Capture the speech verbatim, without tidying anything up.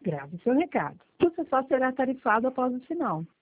Grave seu recado. Você só será tarifado após o sinal.